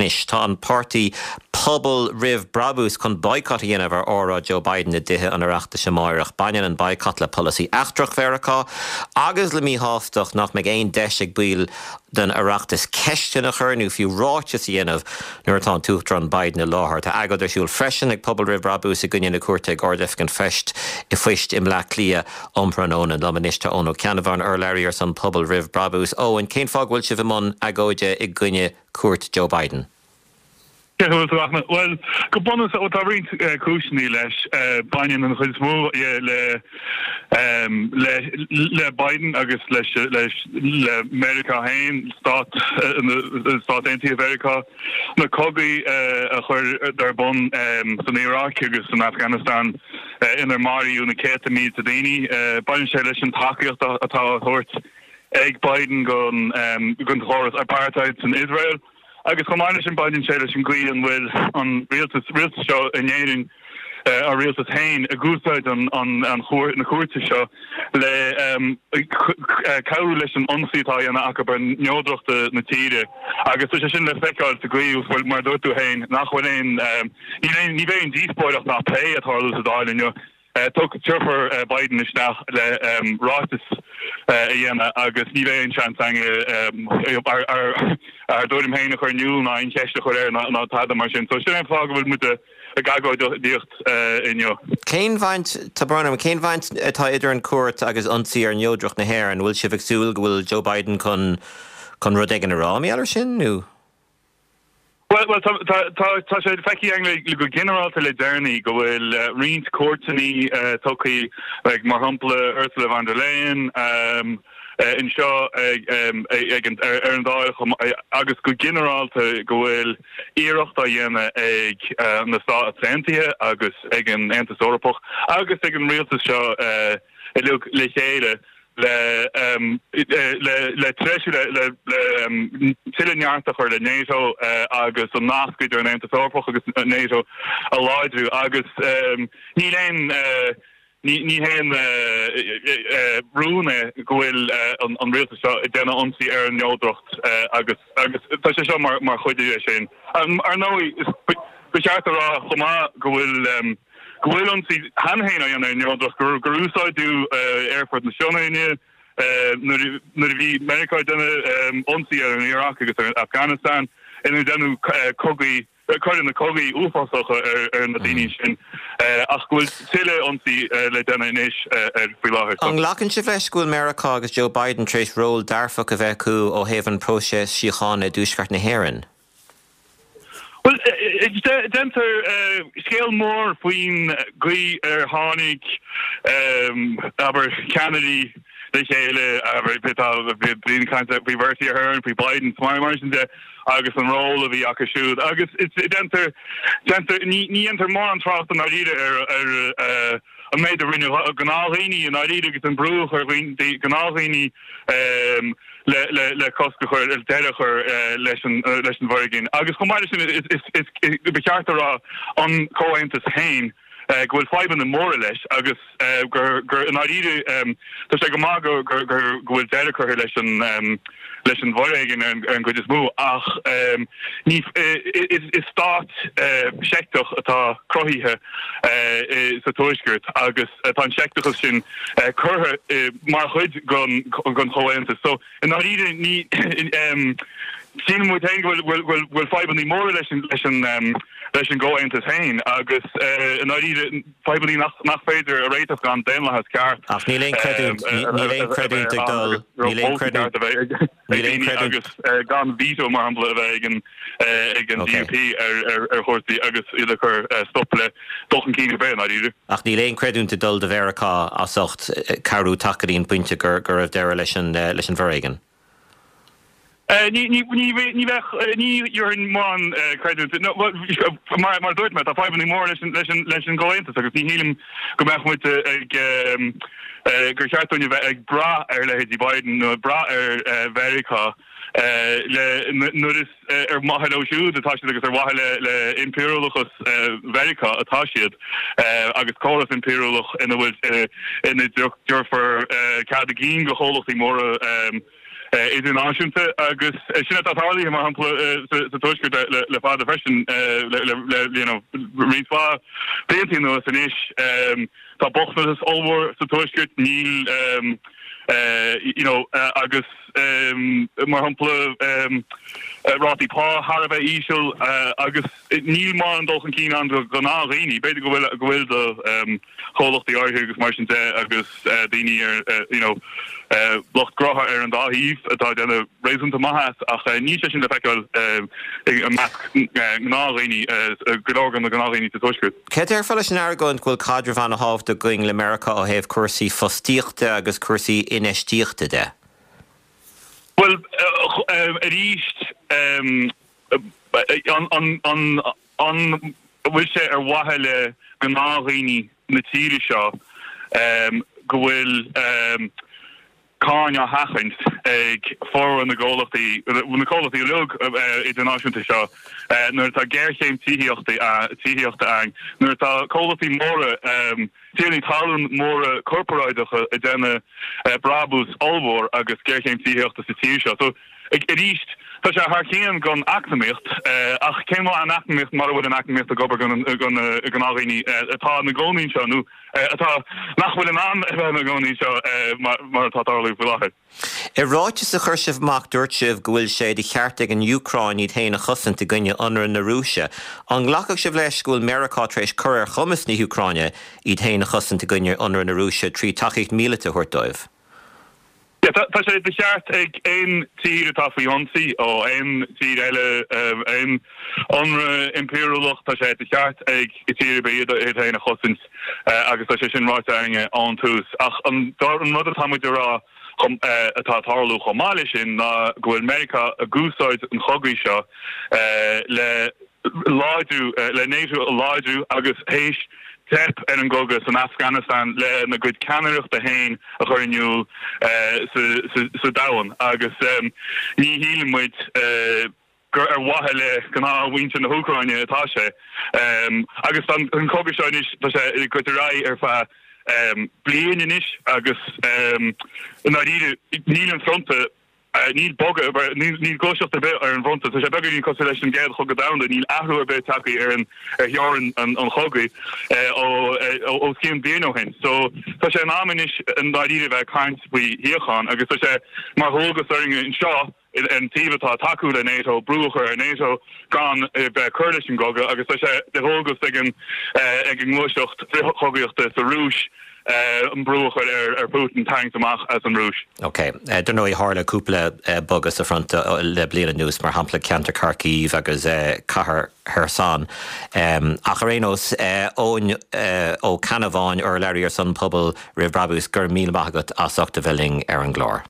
inis tá an party Pobl Riv Brabús chun boycott dhéanamh órá Joe Biden na dithe an oireachta sem máireach baineann an boycott le policy achtrach Veracá agus le mí hástach nach meg éon deisig bíl den oireachtas ceiste na churnú fiú ráitis dhéanamh nuair atá túchtran Biden na láthair tá agad ar siúil freisin ag Pobl Riv Brabús a gine na cuairte gordef gan fest I fuist im le clia ompra an ónan le minister ónó ceanmhan ar leirí ar san Pobl Riv Brabús ó an cén fág bhfuil si bhmón agóide I gine cuairt Joe Biden. Well, go bonus o tabrint cúsni leis bainin an chud smó le Biden agus leis le America hain stát anti America na cobi a chur dar bon san Iraq agus an Afghanistan inar Mariú na Ketamí a déine Biden sé leis an takeíocht atá hort ag Biden gon choras apartheid in Israel. Agus chomáine sin Biden sé leis an gcuí an bhfuil an rialtas seo inéirin a rialtas hain a gúsáid an na cuairte seo le cabhrú leis an ionsaítá ana aca bar neodrochta na tíre agus tu sé sin le feiceáil sa gcuí bhfuil mar dúirtú hain nach bhfuil ní bhéh an díospóireach ná plé atá a dáilin Tuk Churfer Biden is nach le rátas dhéana agus ní bhéh sean ar dúirim héine chuir nniuúil ná on ceiste chuir ná tada mar sin. So sin an fág bhfuil mu a gagáid díocht inneo. Cén bhaint tá brannam cén bhaint atá idir an cuairt agus ionsaí ar neodroch na hair an bhfuil si bheagsúil go bhfuil Joe Biden chun rud ag an rámí ar sin nó? Well, tá sé feici le go generalta le déirní go bhfuil riint cuairtaní tucaí ag mar hampla Ursula von der Leyen in seo ag an dáil agus go generalta go bhfuil iireachta dhéana ag na Stát Atlantaithe agus ag an Antas Eorpach agus ag an rialtas seo le chéile le treisiú le tiileneartach ar le NATO agus an nascuid ar an Antas Eorpach agus NATO a láidrú agus ní héin rúne go bhfuil an rialtas seo I déanana ionsaí ar an neodrocht agus tá sé seo mar chuidir sin. Ar nóí beseart rá chomá go bhfuil Gwil onsi hanhéin a yana neodroch gurúsáidú airport na Seonaine nur vi America denne onsi ar an Iraq agus ar Afghanistan en dennu cogi chuir na cogi úfásacha ar na daine sin ach gwil tiile onsi le denna inis ar fri láthir. An lachan si bheith scoil America agus Joe Biden tréis ról darfach a bheith acu ó héhann próses síochána dúsgart na hÉireann. Well, denter scale more between Gui Harnig, aber Kennedy, the Shale, aber being concept we versi her and pre Biden, my margin there, August and roll of the Akashud. August it's denter ni enter more on trust than I a made the renew Ganalini and I did get in brew or the Ganalini le cosca chuir el deireachar leis an bhargin. Agus chumáide sin is becheartar an comhaontas hain go bhfuil faiban na móra leis agus gur an áide tá sé go má gur bhfuil deireachar leis an bhargin an go is mú ach is stát seicteach atá crothíthe sa tuaisgurt agus tá seicteach sin curtha mar chuid gon comhaontas. So an áide ní sin mu will fiban ní mór leis an comhaontas hain agus an áide fiban nach féidir a réitach gan déanla has ceart. Ach ní léon creadúnt ag dul agus gan víto mar hapla a bheith ag an DUP ar chóirtaí agus iad chur stop le dochan cíine bé áide. Ach ní léon creadúnta dul de Veracá a socht carú takeíon puinte gur raibh deire leis an bharaigen. Ní you're in man credit no mar doit met a 5 more leis gointas agus ní hílim go meach mu gur seaartúine bheith ag bra ar le Joe Biden no bra ar Veracá nuair is ar maithil ó siúd atá siad agus ar waithil le imperialachas Veracá atá siad agus choras imperialach ina bhfuil ina dúirfar cad a gín go cholachtí móra internanáisiúnta agus sinna atálaí mar hapla sa tuisgur le fád freisin riá péintí nó san isis tá bochna is óhór sa tuisgurt níl agus mar hapla rátí pá Harbh ísisiil agus níl mar an dulchan cí an go ná réí, beidir go bhfuil do cholachtí áirthe agus mar sin agus daoine ar locht grotha ar an dáhíh atá denna réúnta maithas ach ní sin le feiceil ná réí godágan na gná réí sa tuisgurt. Cé ar fel sin airgóin bhfuil cadre bhana hábhta going le America ó héobh cuasaí fostíochta agus cuasaí inestíochta de? Well, ríist an bhfuil sé ar wathe le go nághine na tíre seo go bhfuil cáine hachant ag fór na ggólachtaí lug internanáisiúnta seo nuair tá géirchéim tííochta ang nuair tá cólachtaí móra tíirní talann móra corporáideacha a déna brabús olmhór agus géirchéim tííochta sa tíir seo. So ag ríist tá sé thcéan gan acnamicht ach céim an acnamicht mar bhfuil an acnamicht a gobar gan ághine atá na gcónaí seo nó atá nachhfuil an na gcónaí seo mar tátálaí bhfuil. I ráite sa chuir sibh dúirt sibh go bhfuil sé de cheartag an Ucrain iad héanana chosanta gunne ionar na Rúise. An ghlacadh sibh leis go bhfuil America tréis chuir chumas na Ucraine iad héanana chosanta gunne ionar na Rúise trí 8 míle thuirtáibh. Tá sé de cheart ag ein tír atá faoiionsaí ó ein tír eile ein anra imperialach tá sé de cheart ag tír bead héna chosint agus tá sé sin ráite aine an tús ach an mud táid rá atá tarlú chomáile sin ná gohfuil America a gúsáid an chogaí seo le láidú le néú a láidú agus héis tep an gogus an Afghanistan le na good canarach de hain a chuirniuúil sa dahan agus ní hílimmuid gur ar wathe le gná bhainte na Ucraine atá sé agus an cogus seis tá sé go rá ar fa blian inis agus níl an fronte níl boga níl goisiocht a bit ar an fronte, so sé begur ní cos leis an géad chugad damda níl ahrú a bit takeí ar hearan an chogaí ó cían blian ó hen. So tá sé an ámanis an daíre bheith caint bhui hiochan agus tá sé mar hógus aringe in seo an tíbatá takeú le NATO brúchar ar NATO gan bheith chuirlis an goga agus tá sé de hógus ag an glóisiocht chogaíochta sa rúis an brúchar ar Putin tanks amach as an rúis. Ok, don't know I hála cúpla bogus a front le bliana nús mar hampla Ceantar Kharkiv agus Cahar Kherson. Ach rénos ó Canaváin ar leir san pobl Ribh Brabús gur míle magat as 8 bheling ar an glór.